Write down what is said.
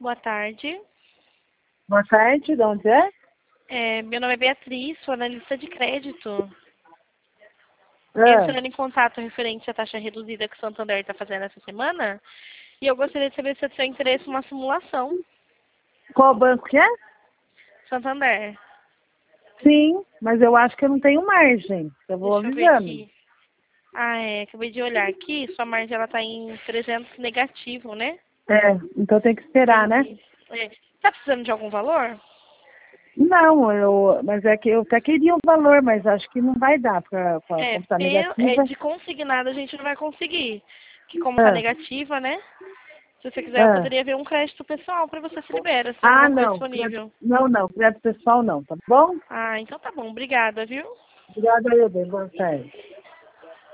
Boa tarde. Boa tarde, de onde é? Meu nome é Beatriz, sou analista de crédito. Ah, Entrando em contato referente à taxa reduzida que o Santander está fazendo essa semana. E eu gostaria de saber se é do seu interesse uma simulação. qual banco que é? Santander, Sim, mas eu acho que eu não tenho margem. Eu vou deixa eu ver avisando. aqui. Acabei de olhar aqui, sua margem ela está em 300 negativo, né? Então tem que esperar, né? Entendi. Tá precisando de algum valor? Não, mas é que eu até queria um valor, mas acho que não vai dar para comprar negativa. De consignado a gente não vai conseguir. Que como tá Ah, negativa, né? Se você quiser, eu ah. poderia ver um crédito pessoal para você se libera, se tem alguma coisa Não. disponível. Não, crédito pessoal não, tá bom? Então tá bom. Obrigada, viu? Obrigada, eu bem, boa tarde.